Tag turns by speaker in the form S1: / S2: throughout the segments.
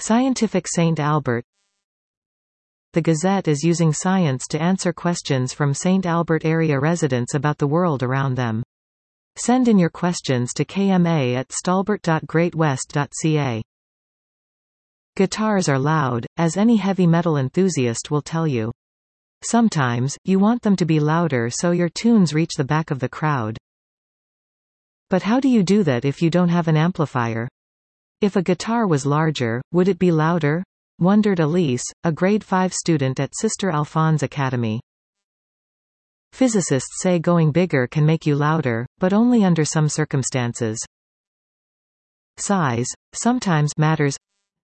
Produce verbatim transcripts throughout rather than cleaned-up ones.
S1: Scientific Saint Albert. The Gazette is using science to answer questions from Saint Albert area residents about the world around them. Send in your questions to k m a at stalbert dot great west dot c a. Guitars are loud, as any heavy metal enthusiast will tell you. Sometimes, you want them to be louder so your tunes reach the back of the crowd. But how do you do that if you don't have an amplifier? If a guitar was larger, would it be louder? Wondered Elise, a grade five student at Sister Alphonse Academy. Physicists say going bigger can make you louder, but only under some circumstances. Size sometimes matters.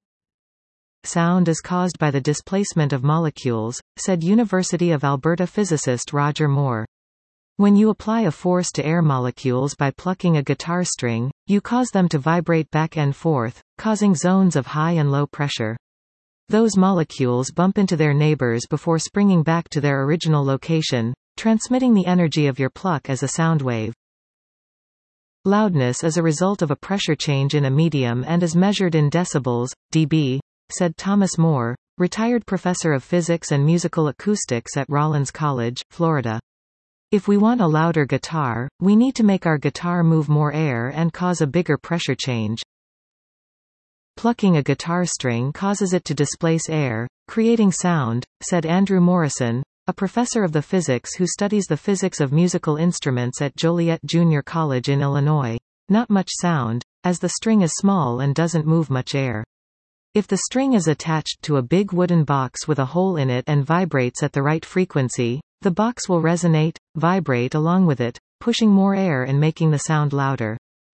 S1: Sound is caused by the displacement of molecules, said University of Alberta physicist Roger Moore. When you apply a force to air molecules by plucking a guitar string, you cause them to vibrate back and forth, causing zones of high and low pressure. Those molecules bump into their neighbors before springing back to their original location, transmitting the energy of your pluck as a sound wave. Loudness is a result of a pressure change in a medium and is measured in decibels, dB, said Thomas Moore, retired professor of physics and musical acoustics at Rollins College, Florida. If we want a louder guitar, we need to make our guitar move more air and cause a bigger pressure change. Plucking a guitar string causes it to displace air, creating sound, said Andrew Morrison, a professor of the physics who studies the physics of musical instruments at Joliet Junior College in Illinois. Not much sound, as the string is small and doesn't move much air. If the string is attached to a big wooden box with a hole in it and vibrates at the right frequency, the box will resonate, vibrate along with it, pushing more air and making the sound louder.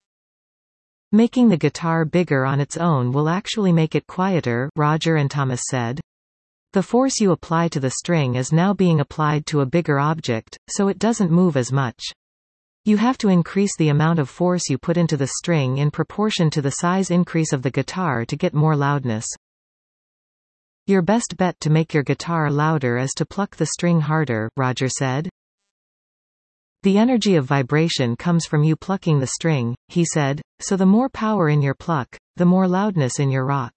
S1: Making the guitar bigger on its own will actually make it quieter, Roger and Thomas said. The force you apply to the string is now being applied to a bigger object, so it doesn't move as much. You have to increase the amount of force you put into the string in proportion to the size increase of the guitar to get more loudness. Your best bet to make your guitar louder is to pluck the string harder, Roger said. The energy of vibration comes from you plucking the string, he said, so the more power in your pluck, the more loudness in your rock.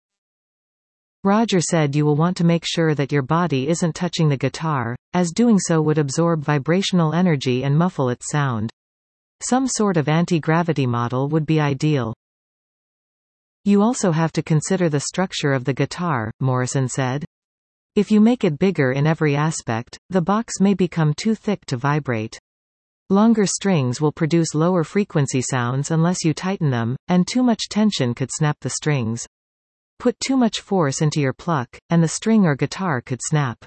S1: Roger said you will want to make sure that your body isn't touching the guitar, as doing so would absorb vibrational energy and muffle its sound. Some sort of anti-gravity model would be ideal. You also have to consider the structure of the guitar, Morrison said. If you make it bigger in every aspect, the box may become too thick to vibrate. Longer strings will produce lower frequency sounds unless you tighten them, and too much tension could snap the strings. Put too much force into your pluck, and the string or guitar could snap.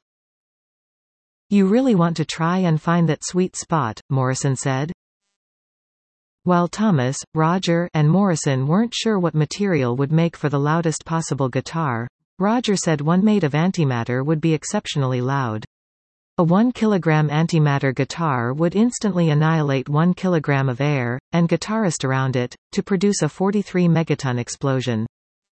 S1: You really want to try and find that sweet spot, Morrison said. While Thomas, Roger, and Morrison weren't sure what material would make for the loudest possible guitar, Roger said one made of antimatter would be exceptionally loud. A one kilogram antimatter guitar would instantly annihilate one kilogram of air, and guitarist around it, to produce a forty-three megaton explosion.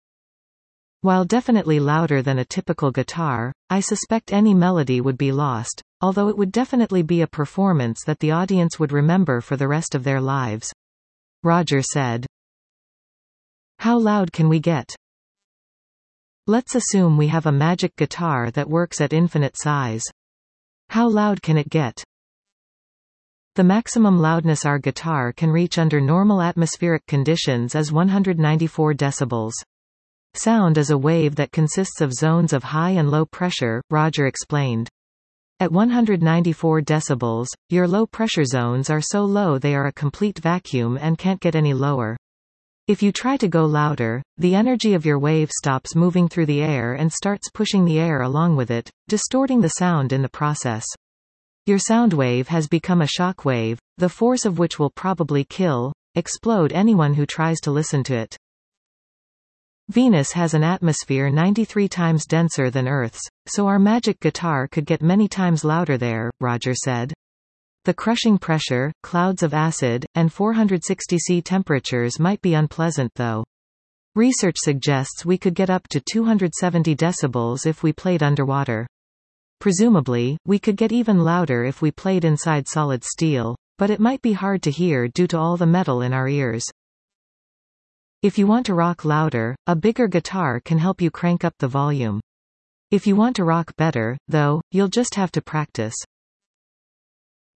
S1: While definitely louder than a typical guitar, I suspect any melody would be lost, although it would definitely be a performance that the audience would remember for the rest of their lives. Roger said. How loud can we get? Let's assume we have a magic guitar that works at infinite size. How loud can it get? The maximum loudness our guitar can reach under normal atmospheric conditions is one hundred ninety-four decibels. Sound is a wave that consists of zones of high and low pressure, Roger explained. At one hundred ninety-four decibels, your low pressure zones are so low they are a complete vacuum and can't get any lower. If you try to go louder, the energy of your wave stops moving through the air and starts pushing the air along with it, distorting the sound in the process. Your sound wave has become a shock wave, the force of which will probably kill, explode anyone who tries to listen to it. Venus has an atmosphere ninety-three times denser than Earth's, so our magic guitar could get many times louder there, Roger said. The crushing pressure, clouds of acid, and four hundred sixty Celsius temperatures might be unpleasant though. Research suggests we could get up to two hundred seventy decibels if we played underwater. Presumably, we could get even louder if we played inside solid steel, but it might be hard to hear due to all the metal in our ears. If you want to rock louder, a bigger guitar can help you crank up the volume. If you want to rock better, though, you'll just have to practice.